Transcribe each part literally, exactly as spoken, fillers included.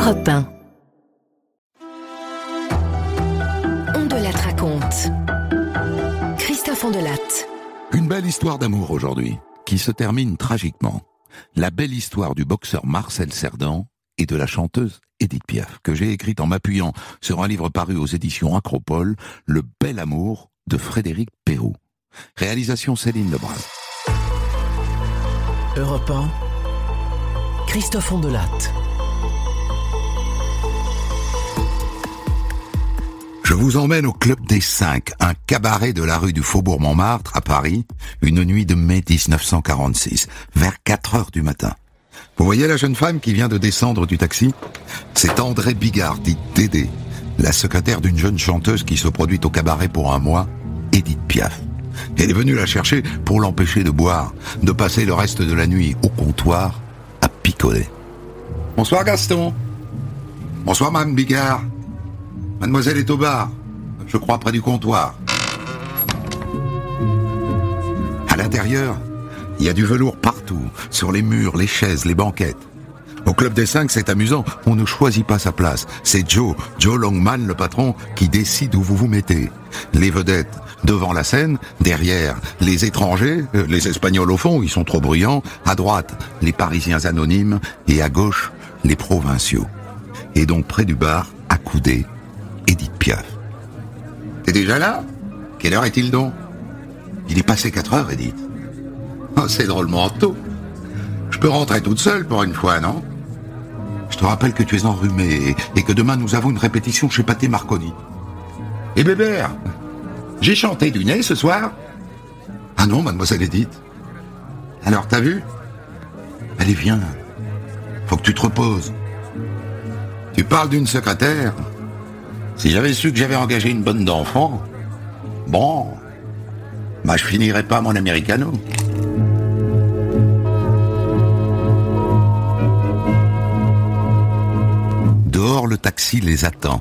Europe un. On de la raconte. Christophe Ondelatte. Une belle histoire d'amour aujourd'hui, qui se termine tragiquement. La belle histoire du boxeur Marcel Cerdan et de la chanteuse Édith Piaf, que j'ai écrite en m'appuyant sur un livre paru aux éditions Acropole, Le bel amour de Frédéric Perroux. Réalisation Céline Lebras. Europe un, Christophe Ondelatte. Je vous emmène au Club des Cinq, un cabaret de la rue du Faubourg Montmartre à Paris, une nuit de mai dix-neuf cent quarante-six, vers quatre heures du matin. Vous voyez la jeune femme qui vient de descendre du taxi ? C'est André Bigard, dite Dédé, la secrétaire d'une jeune chanteuse qui se produit au cabaret pour un mois, Édith Piaf. Elle est venue la chercher pour l'empêcher de boire, de passer le reste de la nuit au comptoir à picoler. Bonsoir Gaston. Bonsoir Mme Bigard. Mademoiselle est au bar, je crois près du comptoir. À l'intérieur, il y a du velours partout, sur les murs, les chaises, les banquettes. Au Club des Cinq, c'est amusant, on ne choisit pas sa place. C'est Joe, Joe Longman, le patron, qui décide où vous vous mettez. Les vedettes, devant la scène, derrière, les étrangers, euh, les Espagnols au fond, ils sont trop bruyants, à droite, les Parisiens anonymes, et à gauche, les provinciaux. Et donc près du bar, accoudé, Édith Piaf. T'es déjà là ? Quelle heure est-il donc ? Il est passé quatre heures, Édith. Oh, c'est drôlement tôt. Je peux rentrer toute seule pour une fois, non ? Je te rappelle que tu es enrhumée et que demain nous avons une répétition chez Pathé Marconi. Et Bébert, j'ai chanté du nez ce soir ? Ah non, mademoiselle Édith. Alors, t'as vu ? Allez, viens. Faut que tu te reposes. Tu parles d'une secrétaire ? Si j'avais su que j'avais engagé une bonne d'enfants, bon, bah je finirais pas mon americano. Dehors, le taxi les attend.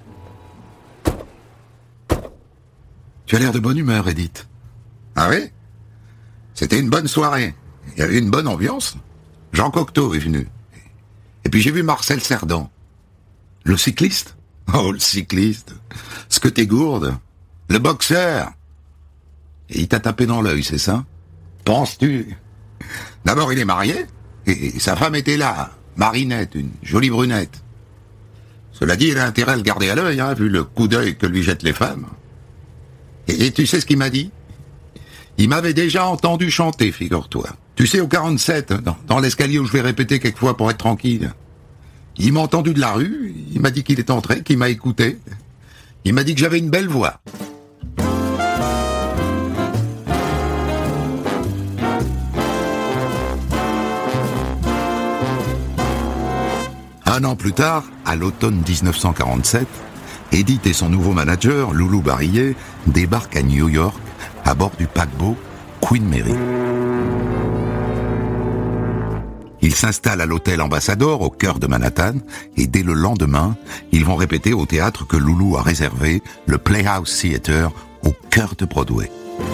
Tu as l'air de bonne humeur, Édith. Ah oui ? C'était une bonne soirée. Il y avait une bonne ambiance. Jean Cocteau est venu. Et puis j'ai vu Marcel Cerdan. Le cycliste ? Oh, le cycliste. Ce que t'es gourde. Le boxeur. Et il t'a tapé dans l'œil, c'est ça ? Penses-tu ? D'abord, il est marié, et sa femme était là, Marinette, une jolie brunette. Cela dit, il a intérêt à le garder à l'œil, hein, vu le coup d'œil que lui jettent les femmes. Et, et tu sais ce qu'il m'a dit ? Il m'avait déjà entendu chanter, figure-toi. Tu sais, au quarante-sept, dans, dans l'escalier où je vais répéter quelquefois pour être tranquille. Il m'a entendu de la rue, il m'a dit qu'il est entré, qu'il m'a écouté. Il m'a dit que j'avais une belle voix. Un an plus tard, à l'automne dix-neuf cent quarante-sept, Édith et son nouveau manager, Loulou Barillet, débarquent à New York, à bord du paquebot Queen Mary. Ils s'installent à l'hôtel Ambassador, au cœur de Manhattan, et dès le lendemain, ils vont répéter au théâtre que Loulou a réservé, le Playhouse Theatre, au cœur de Broadway.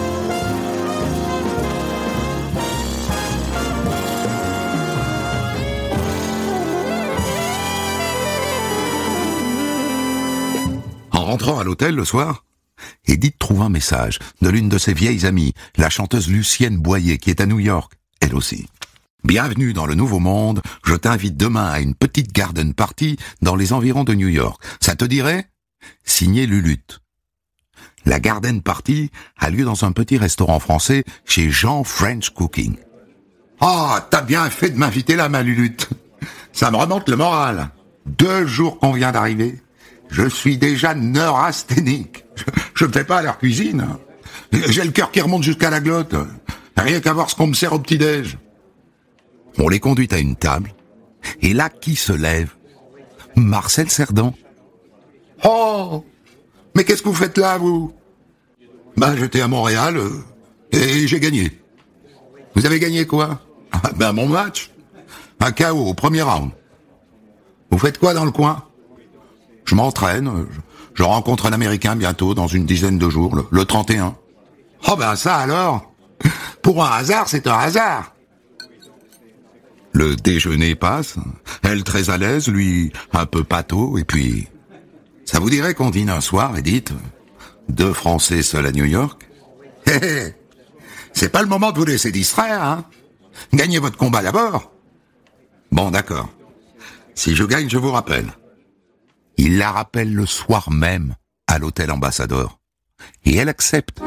En rentrant à l'hôtel le soir, Édith trouve un message de l'une de ses vieilles amies, la chanteuse Lucienne Boyer, qui est à New York, elle aussi. Bienvenue dans le Nouveau Monde, je t'invite demain à une petite garden party dans les environs de New York. Ça te dirait ? Signé Lulutte. La garden party a lieu dans un petit restaurant français chez Jean French Cooking. Ah, oh, t'as bien fait de m'inviter là, ma Lulutte. Ça me remonte le moral. Deux jours qu'on vient d'arriver. Je suis déjà neurasthénique. Je ne fais pas à leur cuisine. J'ai le cœur qui remonte jusqu'à la glotte. Rien qu'à voir ce qu'on me sert au petit-déj. On les conduit à une table, et là, qui se lève ? Marcel Cerdan. « Oh, mais qu'est-ce que vous faites là, vous ?»« Ben, j'étais à Montréal, euh, et j'ai gagné. »« Vous avez gagné quoi ?»« Ben, mon match. Un K O au premier round. »« Vous faites quoi dans le coin ?»« Je m'entraîne, je, je rencontre un Américain bientôt, dans une dizaine de jours, le, le trente et un. »« Oh ben ça alors ! Pour un hasard, c'est un hasard. » Le déjeuner passe, elle très à l'aise, lui un peu pâteau, et puis... Ça vous dirait qu'on dîne un soir, Edith? Deux Français seuls à New York? Hé hé, c'est pas le moment de vous laisser distraire, hein? Gagnez votre combat d'abord. Bon, d'accord. Si je gagne, je vous rappelle. Il la rappelle le soir même à l'hôtel Ambassador. Et elle accepte.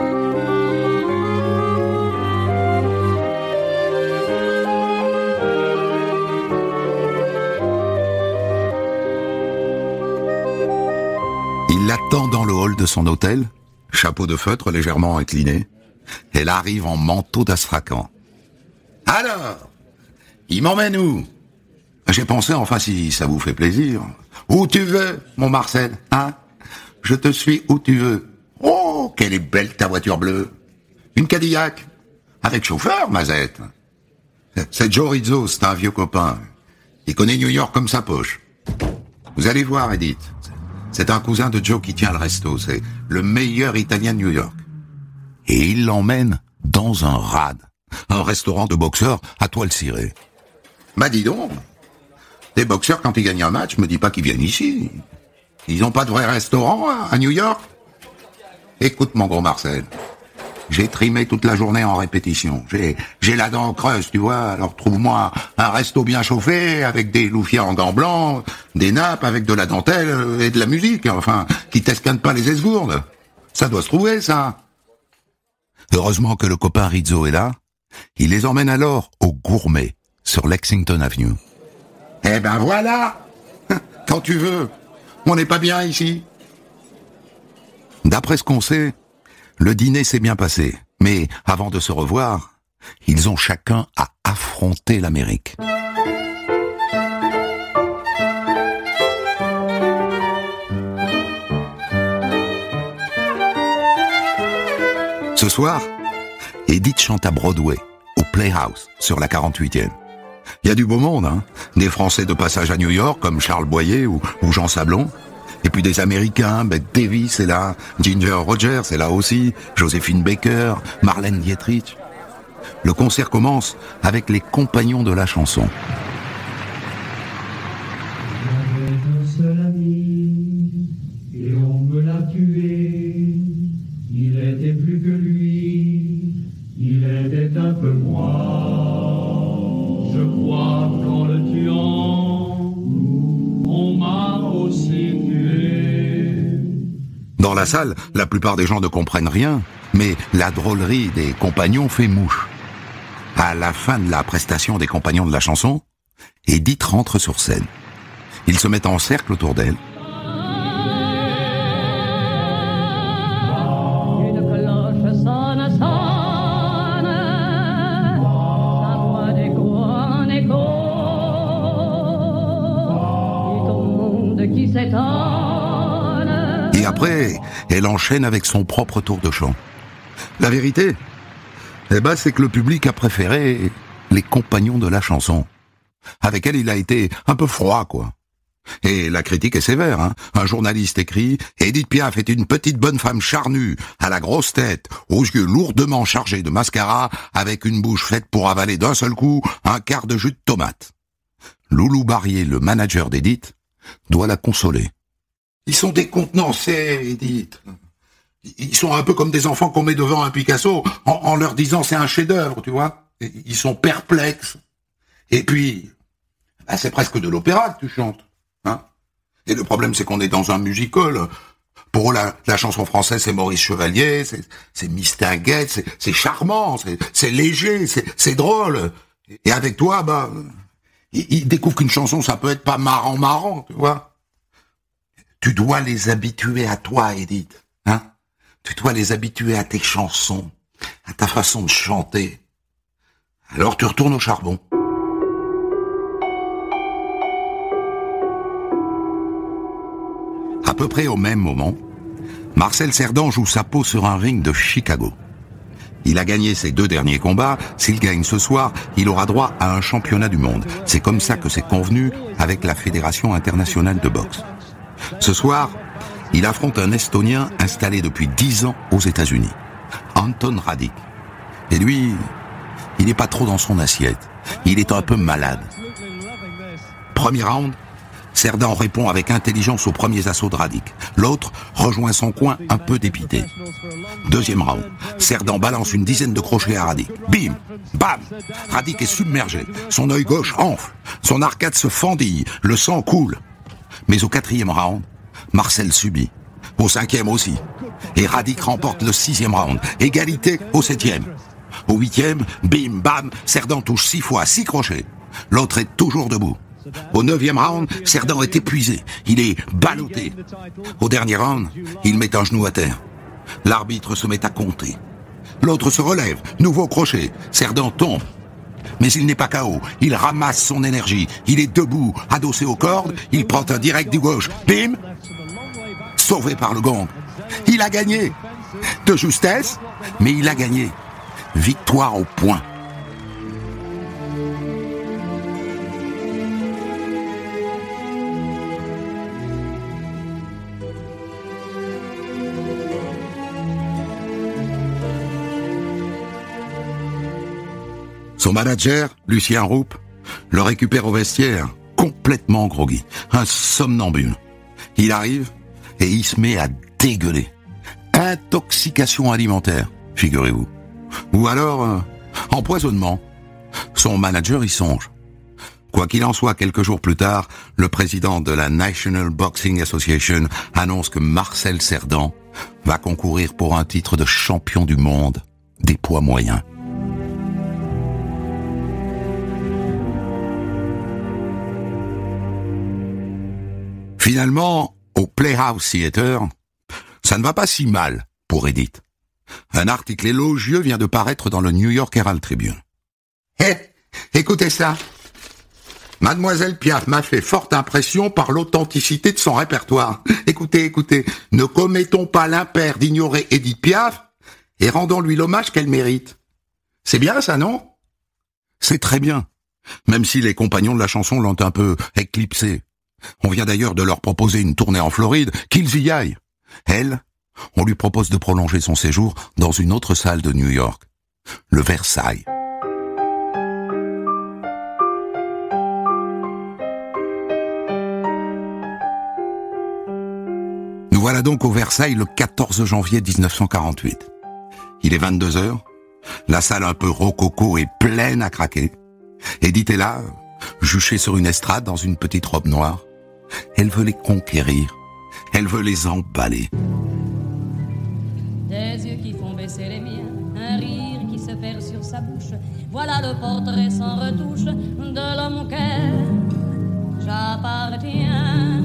Il l'attend dans le hall de son hôtel, chapeau de feutre légèrement incliné. Elle arrive en manteau d'astrakhan. Alors, il m'emmène où? J'ai pensé, enfin, si ça vous fait plaisir. Où tu veux, mon Marcel, hein? Je te suis où tu veux. Oh, quelle est belle ta voiture bleue. Une Cadillac. Avec chauffeur, Mazette. C'est Joe Rizzo, c'est un vieux copain. Il connaît New York comme sa poche. Vous allez voir, Edith. C'est un cousin de Joe qui tient le resto. C'est le meilleur Italien de New York. Et il l'emmène dans un rad. Un restaurant de boxeurs à toile cirée. Bah dis donc, les boxeurs, quand ils gagnent un match, me dis pas qu'ils viennent ici. Ils ont pas de vrai restaurant à New York? Écoute, mon gros Marcel, j'ai trimé toute la journée en répétition. J'ai j'ai la dent creuse, tu vois, alors trouve-moi un resto bien chauffé, avec des loufias en gants blancs, des nappes avec de la dentelle et de la musique, enfin, qui t'escanne pas les esgourdes. Ça doit se trouver, ça. Heureusement que le copain Rizzo est là. Il les emmène alors au Gourmet, sur Lexington Avenue. Eh ben voilà! Quand tu veux. On n'est pas bien ici. D'après ce qu'on sait, le dîner s'est bien passé. Mais avant de se revoir, ils ont chacun à affronter l'Amérique. Ce soir, Edith chante à Broadway, au Playhouse, sur la quarante-huitième. Il y a du beau monde, hein. Des Français de passage à New York, comme Charles Boyer ou, ou Jean Sablon. Et puis des Américains, Bette Davis est là, Ginger Rogers est là aussi, Joséphine Baker, Marlène Dietrich. Le concert commence avec les compagnons de la chanson. J'avais un seul ami, et on me l'a tué. Il était plus que lui, il était un peu moi. Je crois qu'en le tuant, on m'a aussi tué. Dans la salle, la plupart des gens ne comprennent rien, mais la drôlerie des compagnons fait mouche. À la fin de la prestation des compagnons de la chanson, Edith rentre sur scène. Ils se mettent en cercle autour d'elle. Et après, elle enchaîne avec son propre tour de chant. La vérité, eh ben, c'est que le public a préféré les compagnons de la chanson. Avec elle, il a été un peu froid, quoi. Et la critique est sévère, hein. Un journaliste écrit « Edith Piaf est une petite bonne femme charnue, à la grosse tête, aux yeux lourdement chargés de mascara, avec une bouche faite pour avaler d'un seul coup un quart de jus de tomate. » Loulou Barrier, le manager d'Edith, doit la consoler. Ils sont décontenancés, Edith. Ils sont un peu comme des enfants qu'on met devant un Picasso en, en leur disant c'est un chef-d'œuvre, tu vois. Ils sont perplexes. Et puis, bah, c'est presque de l'opéra que tu chantes, hein. Et le problème, c'est qu'on est dans un musical. Pour eux, la, la chanson française, c'est Maurice Chevalier, c'est, c'est Mistinguett, c'est, c'est charmant, c'est, c'est léger, c'est, c'est drôle. Et avec toi, bah, ils, ils découvrent qu'une chanson, ça peut être pas marrant, marrant, tu vois. Tu dois les habituer à toi, Edith, hein. Tu dois les habituer à tes chansons, à ta façon de chanter. Alors tu retournes au charbon. À peu près au même moment, Marcel Cerdan joue sa peau sur un ring de Chicago. Il a gagné ses deux derniers combats. S'il gagne ce soir, il aura droit à un championnat du monde. C'est comme ça que c'est convenu avec la Fédération internationale de boxe. Ce soir, il affronte un Estonien installé depuis dix ans aux États-Unis, Anton Radic. Et lui, il n'est pas trop dans son assiette. Il est un peu malade. Premier round, Cerdan répond avec intelligence aux premiers assauts de Radic. L'autre rejoint son coin un peu dépité. Deuxième round, Cerdan balance une dizaine de crochets à Radic. Bim, bam, Radic est submergé. Son œil gauche enfle, son arcade se fendille, le sang coule. Mais au quatrième round, Marcel subit. Au cinquième aussi. Et Radic remporte le sixième round. Égalité au septième. Au huitième, bim, bam, Cerdan touche six fois, six crochets. L'autre est toujours debout. Au neuvième round, Cerdan est épuisé. Il est ballotté. Au dernier round, il met un genou à terre. L'arbitre se met à compter. L'autre se relève. Nouveau crochet. Cerdan tombe. Mais il n'est pas K O. Il ramasse son énergie. Il est debout, adossé aux cordes. Il prend un direct du gauche. Bim! Sauvé par le gong. Il a gagné. De justesse, mais il a gagné. Victoire au point. Son manager, Lucien Roupe, le récupère au vestiaire, complètement groggy, un somnambule. Il arrive et il se met à dégueuler. Intoxication alimentaire, figurez-vous. Ou alors, euh, empoisonnement. Son manager y songe. Quoi qu'il en soit, quelques jours plus tard, le président de la National Boxing Association annonce que Marcel Cerdan va concourir pour un titre de champion du monde des poids moyens. Finalement, au Playhouse Theatre, ça ne va pas si mal pour Edith. Un article élogieux vient de paraître dans le New York Herald Tribune. Hé, hey, écoutez ça. Mademoiselle Piaf m'a fait forte impression par l'authenticité de son répertoire. Écoutez, écoutez, ne commettons pas l'impair d'ignorer Edith Piaf et rendons-lui l'hommage qu'elle mérite. C'est bien ça, non? C'est très bien, même si les compagnons de la chanson l'ont un peu éclipsée. On vient d'ailleurs de leur proposer une tournée en Floride, qu'ils y aillent. Elle, on lui propose de prolonger son séjour dans une autre salle de New York, le Versailles. Nous voilà donc au Versailles le quatorze janvier dix-neuf cent quarante-huit. Il est vingt-deux heures, la salle un peu rococo est pleine à craquer. Edith est là, juchée sur une estrade dans une petite robe noire. Elle veut les conquérir, elle veut les emballer. Des yeux qui font baisser les miens, un rire qui se perd sur sa bouche. Voilà le portrait sans retouche de l'homme auquel j'appartiens.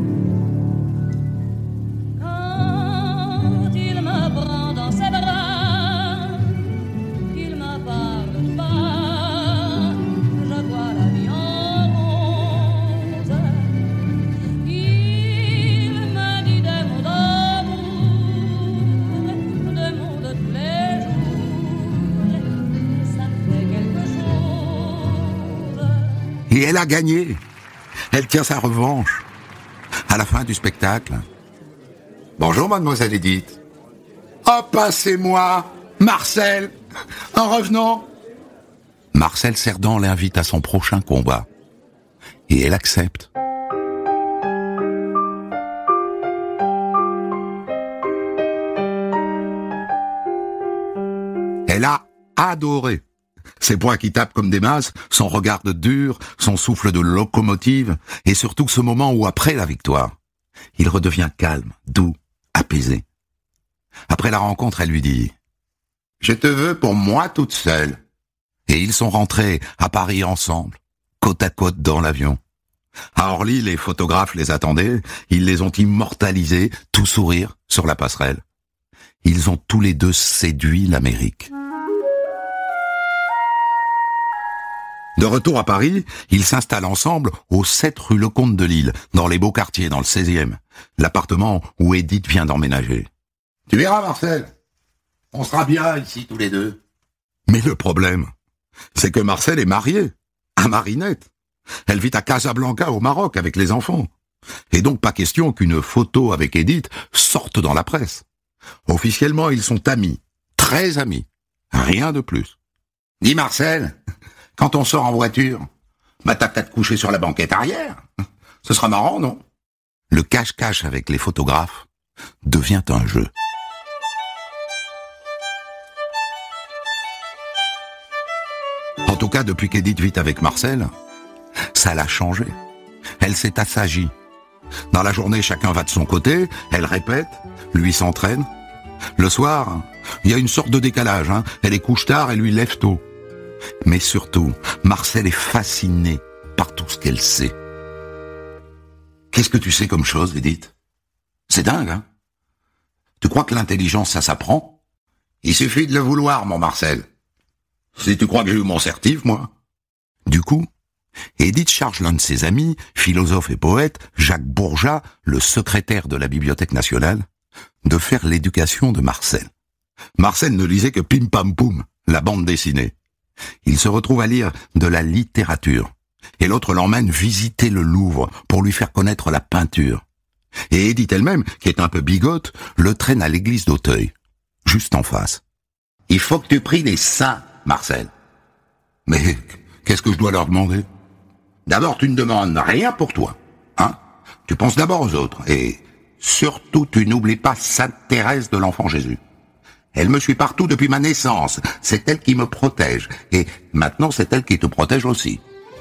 Quand il me prend dans ses bras, qu'il me parle pas, je vois la vie en rose. Il me dit des mots d'amour, des mots de tous les jours, ça me fait quelque chose. Et elle a gagné. Elle tient sa revanche. À la fin du spectacle. Bonjour, mademoiselle Edith. Oh, passez-moi, Marcel, en revenant. Marcel Cerdan l'invite à son prochain combat. Et elle accepte. Elle a adoré. Ses poings qui tapent comme des masses, son regard de dur, son souffle de locomotive, et surtout ce moment où, après la victoire, il redevient calme, doux, apaisé. Après la rencontre, elle lui dit « Je te veux pour moi toute seule ». Et ils sont rentrés à Paris ensemble, côte à côte dans l'avion. À Orly, les photographes les attendaient, ils les ont immortalisés, tout sourire, sur la passerelle. Ils ont tous les deux séduit l'Amérique. De retour à Paris, ils s'installent ensemble au sept rue Lecomte de Lille, dans les beaux quartiers, dans le seizième, l'appartement où Edith vient d'emménager. « Tu verras, Marcel, on sera bien ici tous les deux. » Mais le problème, c'est que Marcel est marié, à Marinette. Elle vit à Casablanca, au Maroc, avec les enfants. Et donc pas question qu'une photo avec Edith sorte dans la presse. Officiellement, ils sont amis, très amis, rien de plus. « Dis Marcel, quand on sort en voiture, Bah t'as qu'à te coucher sur la banquette arrière. Ce sera marrant, non? Le cache-cache avec les photographes devient un jeu. En tout cas, depuis qu'Edith vit avec Marcel, ça l'a changé. Elle s'est assagie. Dans la journée, chacun va de son côté, elle répète, lui s'entraîne. Le soir, il y a une sorte de décalage, hein. Elle est couche tard et lui lève tôt. Mais surtout, Marcel est fasciné par tout ce qu'elle sait. Qu'est-ce que tu sais comme chose, Edith? C'est dingue, hein? Tu crois que l'intelligence, ça s'apprend? Il suffit de le vouloir, mon Marcel. Si tu crois que j'ai eu mon certif, moi. Du coup, Edith charge l'un de ses amis, philosophe et poète, Jacques Bourgeat, le secrétaire de la Bibliothèque nationale, de faire l'éducation de Marcel. Marcel ne lisait que Pim Pam Poum, la bande dessinée. Il se retrouve à lire de la littérature, et l'autre l'emmène visiter le Louvre pour lui faire connaître la peinture. Et Edith elle-même, qui est un peu bigote, le traîne à l'église d'Auteuil, juste en face. « Il faut que tu pries les saints, Marcel. »« Mais qu'est-ce que je dois leur demander ? » D'abord, tu ne demandes rien pour toi, hein ? Tu penses d'abord aux autres, et surtout, tu n'oublies pas Sainte Thérèse de l'Enfant Jésus. Elle me suit partout depuis ma naissance, c'est elle qui me protège, et maintenant c'est elle qui te protège aussi.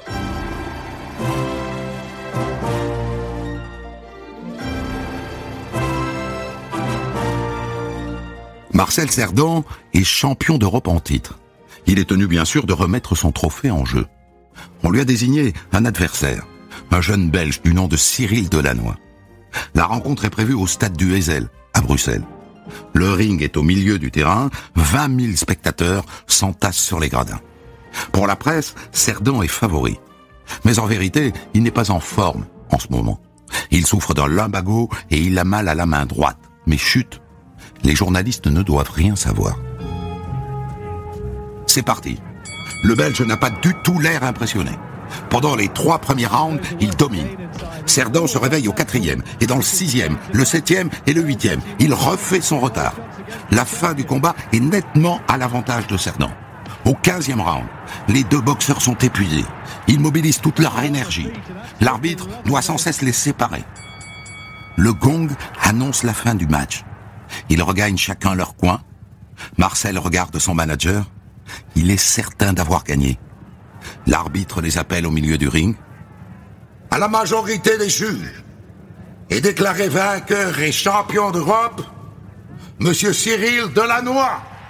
Marcel Cerdan est champion d'Europe en titre. Il est tenu bien sûr de remettre son trophée en jeu. On lui a désigné un adversaire, un jeune Belge du nom de Cyril Delannoy. La rencontre est prévue au stade du Heysel, à Bruxelles. Le ring est au milieu du terrain, vingt mille spectateurs s'entassent sur les gradins. Pour la presse, Cerdan est favori. Mais en vérité, il n'est pas en forme en ce moment. Il souffre d'un lumbago et il a mal à la main droite. Mais chut, les journalistes ne doivent rien savoir. C'est parti. Le Belge n'a pas du tout l'air impressionné. Pendant les trois premiers rounds, il domine. Cerdan se réveille au quatrième, et dans le sixième, le septième et le huitième, il refait son retard. La fin du combat est nettement à l'avantage de Cerdan. Au quinzième round, les deux boxeurs sont épuisés. Ils mobilisent toute leur énergie. L'arbitre doit sans cesse les séparer. Le gong annonce la fin du match. Ils regagnent chacun leur coin. Marcel regarde son manager. Il est certain d'avoir gagné. L'arbitre les appelle au milieu du ring. À la majorité des juges, est déclaré vainqueur et champion d'Europe, Monsieur Cyril Delannoy.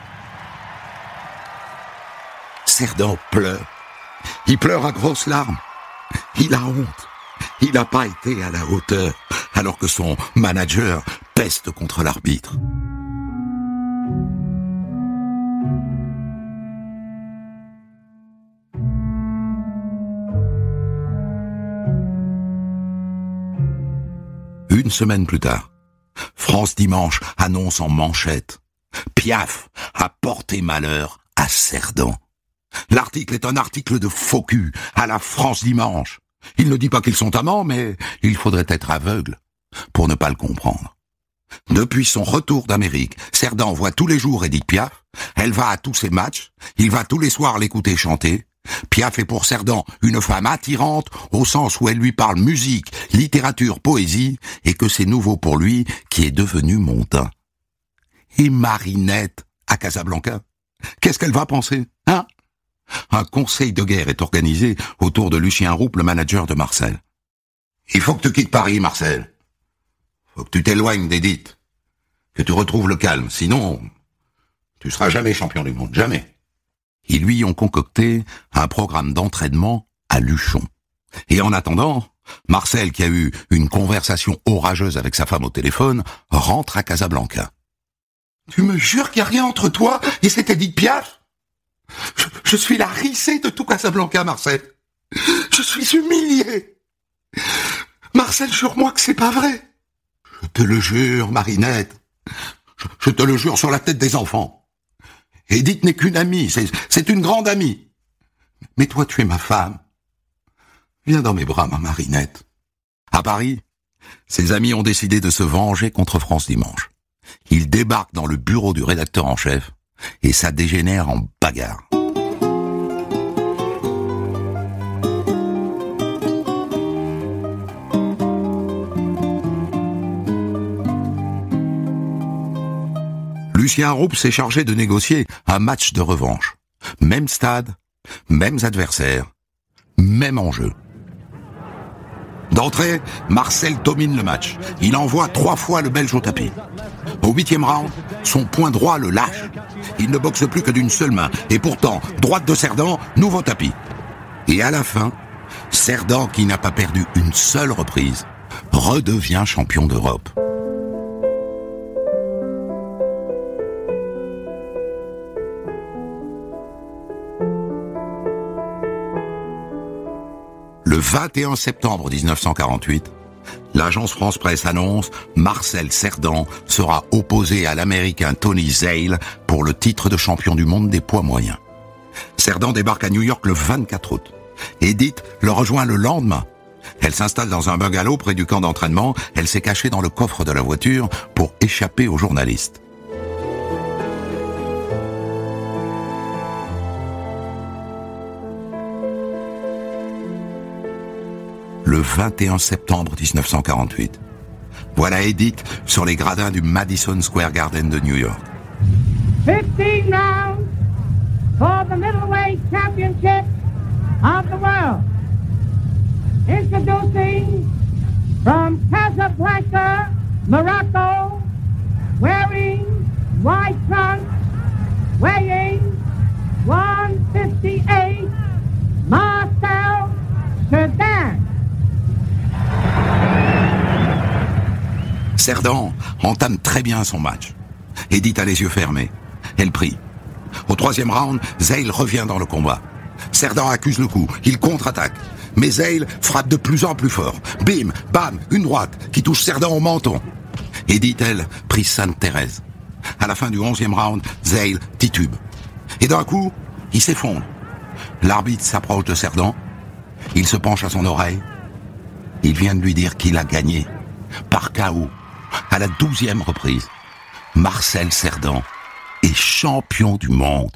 Cerdan pleure. Il pleure à grosses larmes. Il a honte. Il n'a pas été à la hauteur, alors que son manager peste contre l'arbitre. Une semaine plus tard, France Dimanche annonce en manchette « Piaf a porté malheur à Cerdan ». L'article est un article de faux cul à la France Dimanche. Il ne dit pas qu'ils sont amants, mais il faudrait être aveugle pour ne pas le comprendre. Depuis son retour d'Amérique, Cerdan voit tous les jours Edith Piaf, elle va à tous ses matchs, il va tous les soirs l'écouter chanter. Piaf est pour Cerdan une femme attirante au sens où elle lui parle musique, littérature, poésie, et que c'est nouveau pour lui qui est devenu mondain. Et Marinette à Casablanca, qu'est-ce qu'elle va penser, hein? Un conseil de guerre est organisé autour de Lucien Roupe, le manager de Marcel. Il faut que tu quittes Paris, Marcel. Faut que tu t'éloignes d'Edith, que tu retrouves le calme, sinon tu seras jamais champion du monde, jamais. Ils lui ont concocté un programme d'entraînement à Luchon. Et en attendant, Marcel, qui a eu une conversation orageuse avec sa femme au téléphone, rentre à Casablanca. « Tu me jures qu'il n'y a rien entre toi et cette Edith Piaf ? je, je suis la rissée de tout Casablanca, Marcel. Je suis humilié. Marcel, jure-moi que c'est pas vrai. Je te le jure, Marinette. Je, je te le jure sur la tête des enfants. Edith n'est qu'une amie, c'est, c'est une grande amie. Mais toi, tu es ma femme. Viens dans mes bras, ma Marinette. » À Paris, ses amis ont décidé de se venger contre France Dimanche. Ils débarquent dans le bureau du rédacteur en chef et ça dégénère en bagarre. Lucien Roupe s'est chargé de négocier un match de revanche. Même stade, mêmes adversaires, même enjeu. D'entrée, Marcel domine le match. Il envoie trois fois le Belge au tapis. Au huitième round, son poing droit le lâche. Il ne boxe plus que d'une seule main. Et pourtant, droite de Cerdan, nouveau tapis. Et à la fin, Cerdan, qui n'a pas perdu une seule reprise, redevient champion d'Europe. Le vingt et un septembre dix-neuf cent quarante-huit, l'agence France Presse annonce Marcel Cerdan sera opposé à l'Américain Tony Zale pour le titre de champion du monde des poids moyens. Cerdan débarque à New York le vingt-quatre août. Edith le rejoint le lendemain. Elle s'installe dans un bungalow près du camp d'entraînement. Elle s'est cachée dans le coffre de la voiture pour échapper aux journalistes. Le vingt et un septembre dix-neuf cent quarante-huit. Voilà Edith sur les gradins du Madison Square Garden de New York. fifteen rounds for the middleweight championship of the world. Introducing from Casablanca, Morocco, wearing white trunks, weighing one fifty-eight, Marcel Cerdan. Cerdan entame très bien son match. Edith a les yeux fermés. Elle prie. Au troisième round, Zale revient dans le combat. Cerdan accuse le coup. Il contre-attaque. Mais Zale frappe de plus en plus fort. Bim, bam, une droite qui touche Cerdan au menton. Edith, elle, prie Sainte Thérèse. À la fin du onzième round, Zale titube. Et d'un coup, il s'effondre. L'arbitre s'approche de Cerdan. Il se penche à son oreille. Il vient de lui dire qu'il a gagné. Par K O. À la douzième reprise, Marcel Cerdan est champion du monde.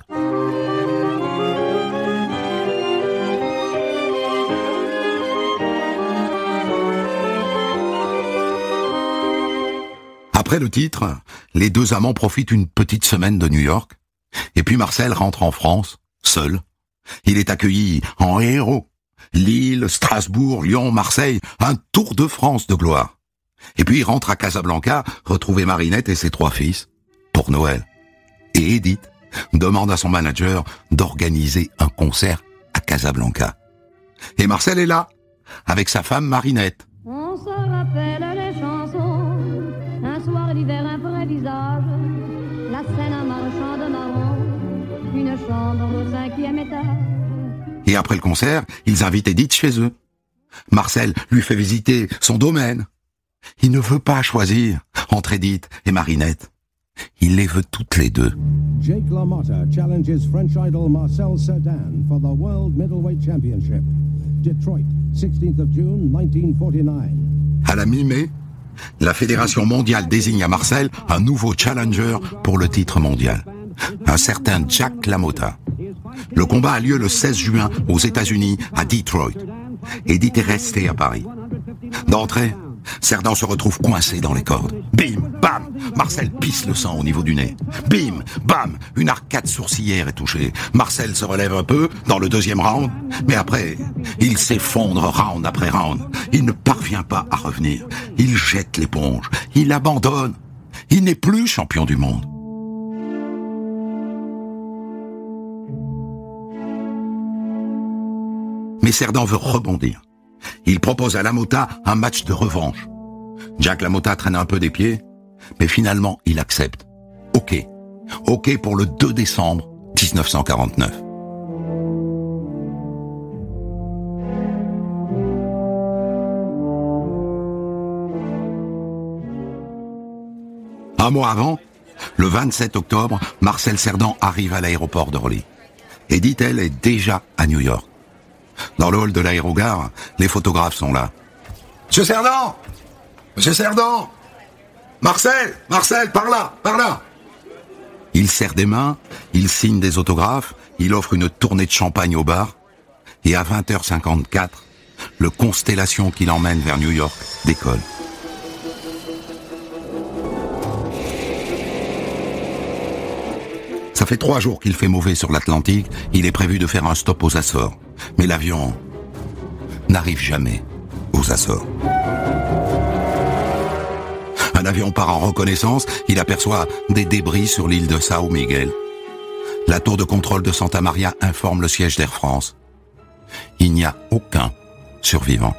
Après le titre, les deux amants profitent une petite semaine de New York. Et puis Marcel rentre en France, seul. Il est accueilli en héros. Lille, Strasbourg, Lyon, Marseille, un tour de France de gloire. Et puis il rentre à Casablanca, retrouver Marinette et ses trois fils, pour Noël. Et Edith demande à son manager d'organiser un concert à Casablanca. Et Marcel est là, avec sa femme Marinette. On se rappelle les chansons, un soir d'hiver, un vrai visage, la scène, un marchand de marron, une chambre au cinquième étage. Et après le concert, ils invitent Edith chez eux. Marcel lui fait visiter son domaine. Il ne veut pas choisir entre Edith et Marinette. Il les veut toutes les deux. Jake LaMotta challenges French idol Marcel Cerdan for the World Middleweight Championship. Detroit, sixteenth of June nineteen forty-nine. À la mi-mai, la Fédération mondiale désigne à Marcel un nouveau challenger pour le titre mondial. Un certain Jack LaMotta. Le combat a lieu le seize juin aux États-Unis, à Detroit. Edith est restée à Paris. D'entrée, Cerdan se retrouve coincé dans les cordes. Bim, bam, Marcel pisse le sang au niveau du nez. Bim, bam, une arcade sourcilière est touchée. Marcel se relève un peu dans le deuxième round, mais après, il s'effondre round après round. Il ne parvient pas à revenir. Il jette l'éponge. Il abandonne. Il n'est plus champion du monde. Mais Cerdan veut rebondir. Il propose à LaMotta un match de revanche. Jack LaMotta traîne un peu des pieds, mais finalement il accepte. Ok. Ok pour le deux décembre dix-neuf cent quarante-neuf. Un mois avant, le vingt-sept octobre, Marcel Cerdan arrive à l'aéroport d'Orly. Edith, elle, est déjà à New York. Dans le hall de l'aérogare, les photographes sont là. Monsieur Cerdan! Monsieur Cerdan! Marcel! Marcel, par là! Par là! Il serre des mains, il signe des autographes, il offre une tournée de champagne au bar. Et à vingt heures cinquante-quatre, le Constellation qui l'emmène vers New York décolle. fait trois jours qu'il fait mauvais sur l'Atlantique, il est prévu de faire un stop aux Açores. Mais l'avion n'arrive jamais aux Açores. Un avion part en reconnaissance, il aperçoit des débris sur l'île de São Miguel. La tour de contrôle de Santa Maria informe le siège d'Air France. Il n'y a aucun survivant.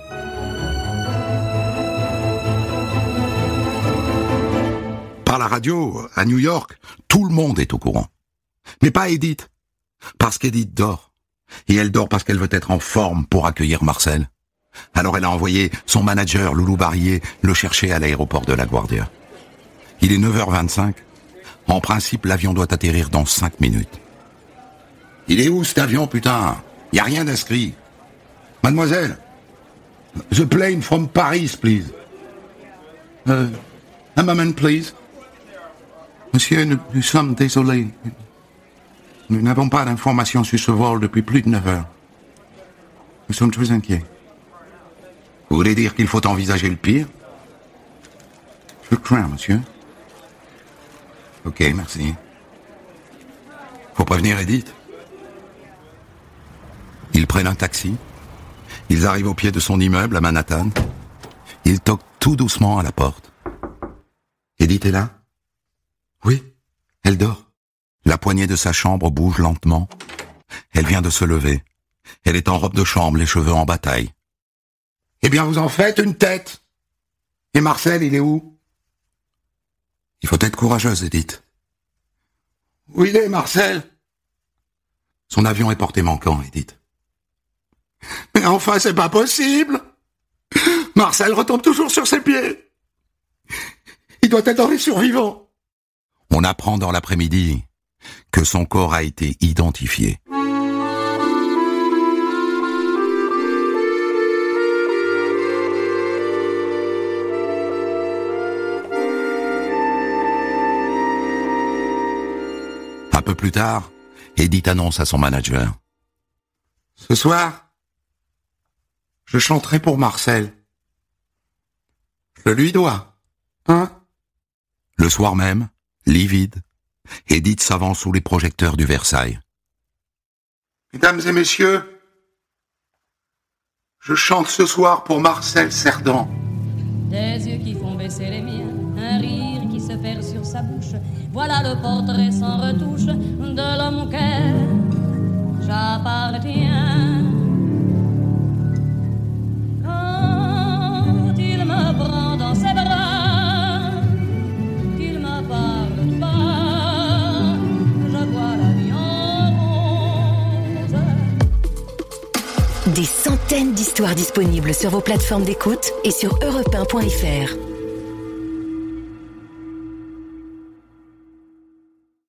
Par la radio, à New York, tout le monde est au courant. Mais pas Edith, parce qu'Edith dort. Et elle dort parce qu'elle veut être en forme pour accueillir Marcel. Alors elle a envoyé son manager, Loulou Barrier, le chercher à l'aéroport de LaGuardia. Il est neuf heures vingt-cinq. En principe, l'avion doit atterrir dans cinq minutes. Il est où cet avion, putain? Y a rien d'inscrit. Mademoiselle, the plane from Paris, please. Uh, a moment, please. Monsieur, nous, nous sommes désolés. Nous n'avons pas d'informations sur ce vol depuis plus de neuf heures. Nous sommes très inquiets. Vous voulez dire qu'il faut envisager le pire? Je crains, monsieur. Ok, merci. Faut prévenir Edith. Ils prennent un taxi. Ils arrivent au pied de son immeuble à Manhattan. Ils toquent tout doucement à la porte. Edith est là? Oui, elle dort. La poignée de sa chambre bouge lentement. Elle vient de se lever. Elle est en robe de chambre, les cheveux en bataille. Eh bien, vous en faites une tête. Et Marcel, il est où? Il faut être courageuse, Edith. Où il est, Marcel? Son avion est porté manquant, Edith. Mais enfin, c'est pas possible. Marcel retombe toujours sur ses pieds. Il doit être dans les survivants. On apprend dans l'après-midi que son corps a été identifié. Un peu plus tard, Edith annonce à son manager. Ce soir, je chanterai pour Marcel. Je lui dois, hein? Le soir même, livide, Edith s'avance sous les projecteurs du Versailles. Mesdames et messieurs, je chante ce soir pour Marcel Cerdan. Des yeux qui font baisser les miens, un rire qui se perd sur sa bouche. Voilà le portrait sans retouche de l'homme auquel j'appartiens. Quand il me prend dans ses bras, qu'il me parle tout bas, je vois la vie en rose. Des centaines d'histoires disponibles sur vos plateformes d'écoute et sur europe un point f r.